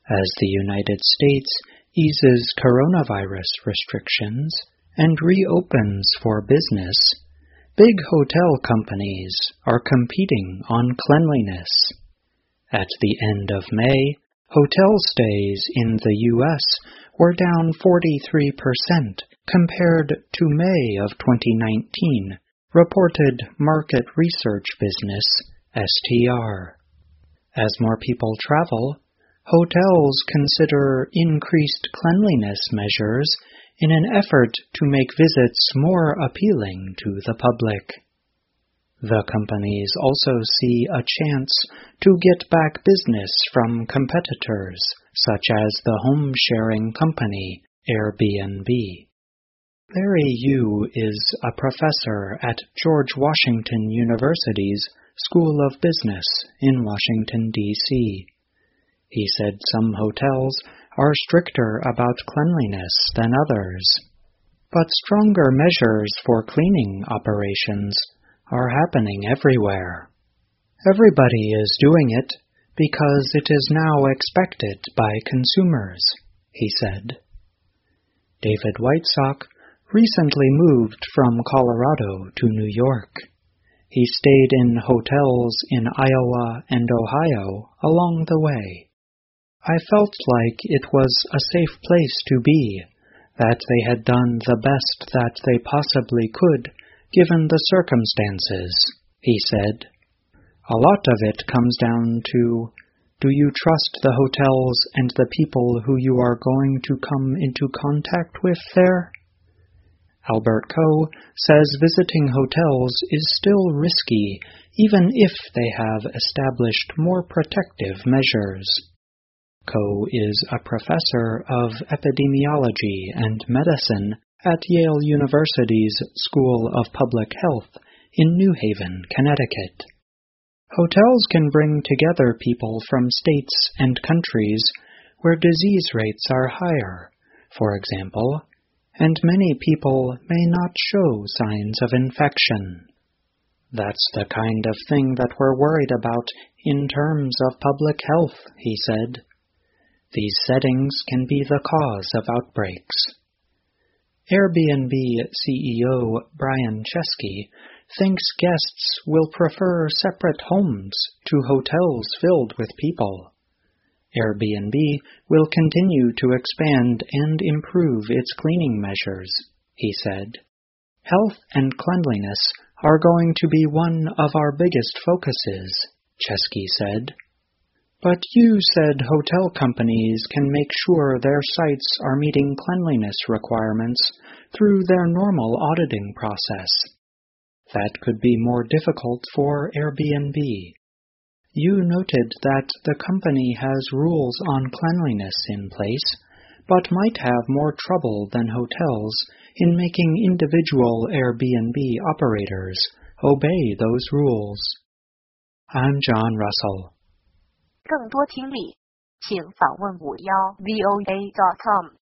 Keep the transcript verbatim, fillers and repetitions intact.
As the United States eases coronavirus restrictions and reopens for business, big hotel companies are competing on cleanliness. At the end of May, hotel stays in the U S were down forty-three percent compared to May of twenty nineteen, reported market research business S T R. As more people travel, hotels consider increased cleanliness measures in an effort to make visits more appealing to the public. The companies also see a chance to get back business from competitors, such as the home-sharing company Airbnb. Larry Yu is a professor at George Washington University's School of Business in Washington, D C He said some hotels are stricter about cleanliness than others, but stronger measures for cleaning operations are happening everywhere. Everybody is doing it because it is now expected by consumers, he said. David Whitesock recently moved from Colorado to New York. He stayed in hotels in Iowa and Ohio along the way. I felt like it was a safe place to be, that they had done the best that they possibly could, given the circumstances, he said. A lot of it comes down to, do you trust the hotels and the people who you are going to come into contact with there? Albert Ko says visiting hotels is still risky, even if they have established more protective measures. Ko is a professor of epidemiology and medicine at Yale University's School of Public Health in New Haven, Connecticut. Hotels can bring together people from states and countries where disease rates are higher, for example, and many people may not show signs of infection. That's the kind of thing that we're worried about in terms of public health, he said. These settings can be the cause of outbreaks. Airbnb C E O Brian Chesky thinks guests will prefer separate homes to hotels filled with people. Airbnb will continue to expand and improve its cleaning measures, he said. Health and cleanliness are going to be one of our biggest focuses, Chesky said. But you said hotel companies can make sure their sites are meeting cleanliness requirements through their normal auditing process. That could be more difficult for Airbnb. You noted that the company has rules on cleanliness in place, but might have more trouble than hotels in making individual Airbnb operators obey those rules. I'm John Russell. 更多听力，请访问五幺 V O A dot com。